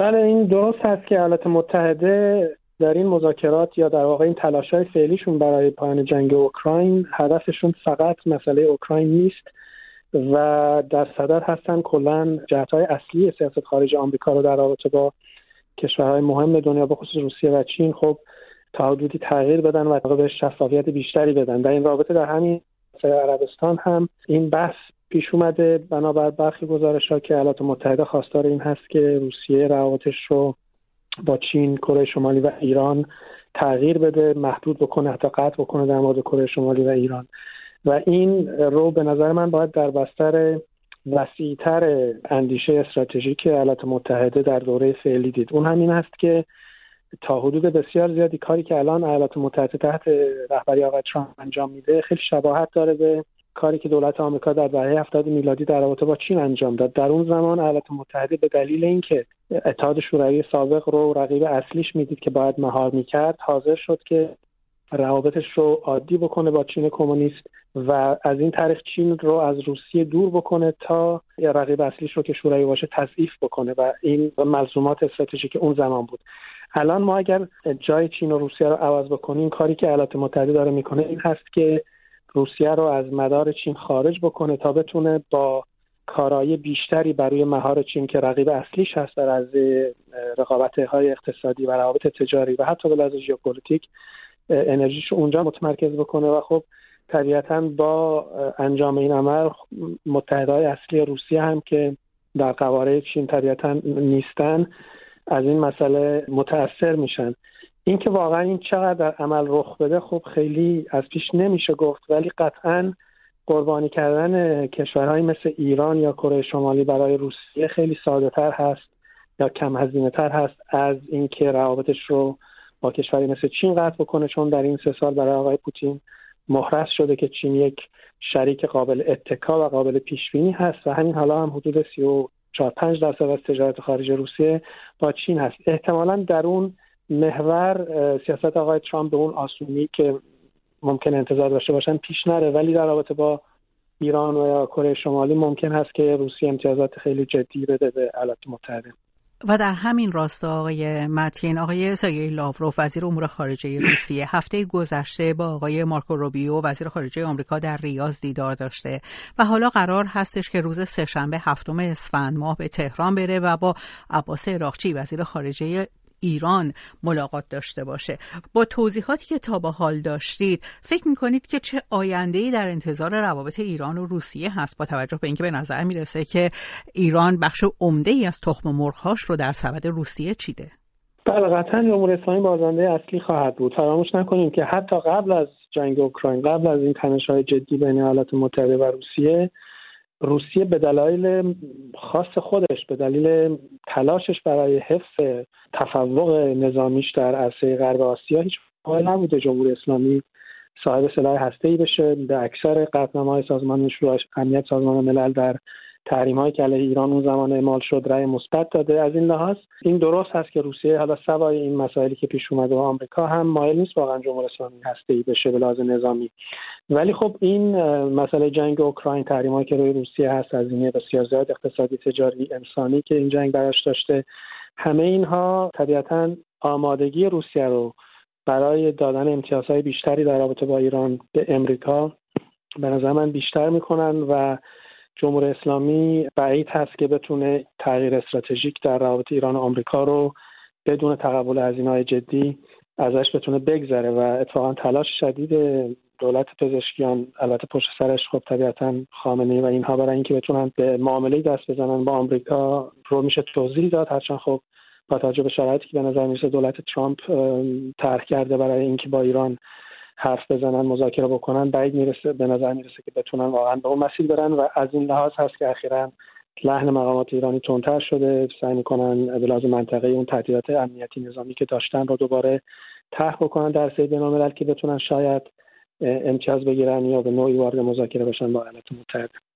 بله، این درست هست که ایالات متحده در این مذاکرات یا در واقع این تلاش‌های فعلیشون برای پایان جنگ اوکراین هدفشون فقط مسئله اوکراین نیست و در صدر هستن کلاً جهت‌های اصلی سیاست خارجی آمریکا رو در رابطه با کشورهای مهم دنیا به خصوص روسیه و چین خب تا حدودی تغییر بدن و به شفافیت بیشتری بدن. در این رابطه در همین عربستان هم این بحث پیش اومده. بنابر برخی گزارش‌ها که ایالات متحده خواستار این هست که روسیه روابطش رو با چین، کره شمالی و ایران تغییر بده، محدود بکنه، حتی قطع بکنه در مورد کره شمالی و ایران. و این رو به نظر من باید در بستر وسیع‌تر اندیشه استراتژیک ایالات متحده در دوره فعلی دید. اون همین است که تا حدود بسیار زیادی کاری که الان ایالات متحده تحت رهبری آقای ترامپ انجام میده خیلی شباهت داره به کاری که دولت آمریکا در دهه 70 میلادی در رابطه با چین انجام داد. در اون زمان ایالات متحده به دلیل اینکه اتحاد شوروی سابق رو رقیب اصلیش میدید که باید مهار میکرد، حاضر شد که روابطش رو عادی بکنه با چین کمونیست و از این طریق چین رو از روسیه دور بکنه تا رقیب اصلیش رو که شوروی باشه تضعیف بکنه و این ملزومات استراتژیک اون زمان بود. الان ما اگر جای چین و روسیه رو عوض بکنیم، کاری که ایالات متحده داره میکنه این هست که روسیه رو از مدار چین خارج بکنه تا بتونه با کارایی بیشتری برای مهار چین که رقیب اصلیش هست در از رقابت‌های اقتصادی و روابط تجاری و حتی به لحاظ ژئوپلیتیک انرژیش اونجا متمرکز بکنه و خب طبیعتاً با انجام این عمل متحدهای اصلی روسیه هم که در قواره چین طبیعتاً نیستن از این مسئله متأثر میشن. این که واقعا این چقدر در عمل رخ بده خب خیلی از پیش نمیشه گفت، ولی قطعاً قربانی کردن کشورهایی مثل ایران یا کره شمالی برای روسیه خیلی ساده تر هست یا کم هزینه تر هست از اینکه روابطش رو با کشوری مثل چین قطع بکنه، چون در این 3 سال برای آقای پوتین محرز شده که چین یک شریک قابل اتکا و قابل پیش بینی هست و همین حالا هم حدود 34-35% از تجارت خارجی روسیه با چین هست. احتمالاً در اون محور سیاست آقای ترامپ به اون آسونی که ممکن انتظار داشته باشن پیش نره، ولی در رابطه با ایران و یا کره شمالی ممکن هست که روسیه امتیازات خیلی جدی بده به ایالات متحده. و در همین راستا آقای متین، آقای سرگئی لاوروف وزیر امور خارجه روسیه هفته گذشته با آقای مارکو روبیو وزیر خارجه آمریکا در ریاض دیدار داشته و حالا قرار هستش که روز سه‌شنبه 7 اسفند ماه به تهران بره و با عباس عراقچی وزیر خارجه ایران ملاقات داشته باشه. با توضیحاتی که تا به حال داشتید فکر میکنید که چه آینده‌ای در انتظار روابط ایران و روسیه هست، با توجه به اینکه به نظر میرسه که ایران بخش عمده‌ای از تخم مرغ‌هاش رو در سبد روسیه چیده؟ بله، قطعاً جمهوری اسلامی بازنده اصلی خواهد بود. فراموش نکنیم که حتی قبل از جنگ اوکراین، قبل از این تنش‌های جدی بین ایالات متحده و روسیه به دلایل خاص خودش، به دلیل تلاشش برای حفظ تفوق نظامیش در عرصه غرب آسیا هیچ قائل نبوده جمهوری اسلامی صاحب سلاح هسته‌ای بشه. به اکثر قطعنامه‌های سازمان شورای امنیت سازمان ملل در تحریم‌هایی که علیه ایران اون زمان اعمال شد رأی مثبت داده. از این لحاظ این درست هست که روسیه حالا سوای این مسائلی که پیش اومده و آمریکا هم مایل نیست واقعا جمهوری اسلامی هسته‌ای بشه به لحاظ نظامی. ولی خب این مسئله جنگ اوکراین، تحریم‌هایی که روی روسیه هست، هزینه بسیار زیاد اقتصادی، تجاری، انسانی که این جنگ براش داشته، همه اینها طبیعتاً آمادگی روسیه رو برای دادن امتیازهای بیشتری در رابطه با ایران به امریکا به نظر من بیشتر میکنن و جمهوری اسلامی بعید هست که بتونه تغییر استراتژیک در روابط ایران و آمریکا رو بدون تقبل هزینه‌های جدی ازش بتونه بگذره و اتفاقا تلاش شدید دولت پزشکیان البته پشت سرش خب طبیعتاً خامنه‌ای و اینها برای اینکه بتونن به معامله دست بزنن با آمریکا رو میشه توضیح داد، هرچند خب با توجه به شرایطی که به نظر میرسه دولت ترامپ طرح کرده برای اینکه با ایران حرف بزنن، مذاکره بکنن، بعید میرسه، به نظر میرسه که بتونن واقعا به اون مسیر برن و از این لحاظ هست که اخیراً لحن مقامات ایرانی تندتر شده، سعی میکنن به لحاظ منطقه‌ای اون تهدیدات امنیتی نظامی که داشتن رو دوباره طرح بکنن در سطح بین‌الملل که بتونن شاید امتیاز بگیرن یا به نوعی وارد مذاکره بشن با ایالات متحده.